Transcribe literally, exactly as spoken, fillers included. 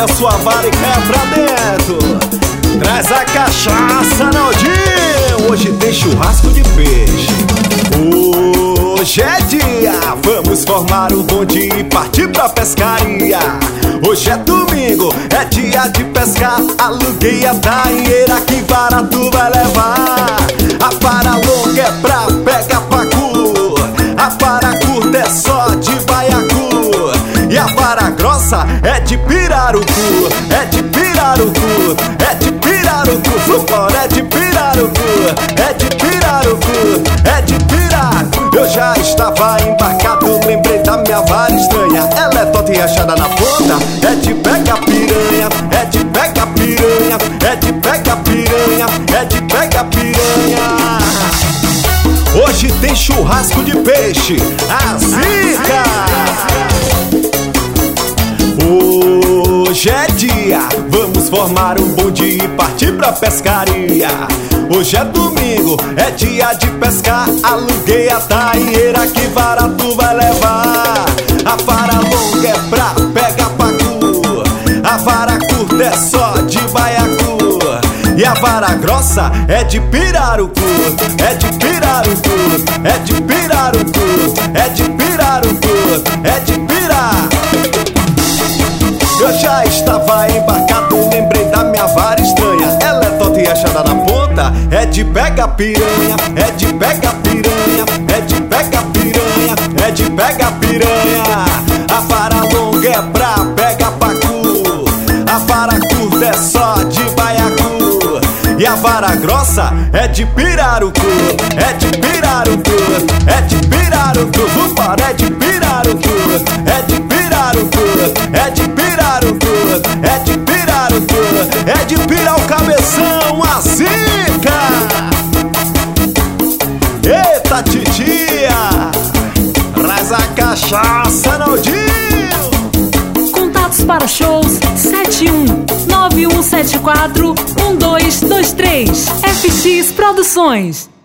pega sua vara e cai pra dentro. Traz a cachaça, Naldinho. Hoje tem churrasco de peixe. Hoje é dia, vamos formar o bonde e partir pra pescaria. Hoje é domingo, é dia de pescar. Aluguei a taieira, que vara tu vai levar? A vara longa é pra pegar pacu, a vara curta é só de baiacu, e a vara grossa é de pirarucu, é de pirarucu, é de pirarucu, vambora, é de pirarucu, é de pirarucu, é de pirarucu. Eu já estava embarcado, lembrei da minha vara estranha. Ela é torta e achada na ponta, é de pega piranha, é de pega piranha, é de pega piranha, é de pega piranha. Hoje tem churrasco de peixe, a zica. Hoje é dia, vamos formar um bonde e partir pra pescaria. Hoje é domingo, é dia de pescar. Aluguei a taieira, que vara tu vai levar? A vara longa é pra pegar pacu, a vara curta é só de baiacu, e a vara grossa é de pirarucu, é de pirarucu, é de pirarucu, é de pirarucu, é de pirarucu. Eu já estava embarcado, lembrei da minha vara estranha. Ela é torta e achada na ponta, é de pega piranha, é de pega piranha, é de pega piranha, é de pega piranha. A vara longa é pra pega pacu, a vara curta é só de baiacu, e a vara grossa é de pirarucu, é de pirarucu, é de pirarucu, vambora, é de pirarucu, é de pirarucu, é de pirarucu, é de pirarucu, é de pirar o cabeção, a zica. Eita titia, traz a cachaça, Naldinho. Contatos para shows sete um nove um sete quatro um dois dois três F X Produções.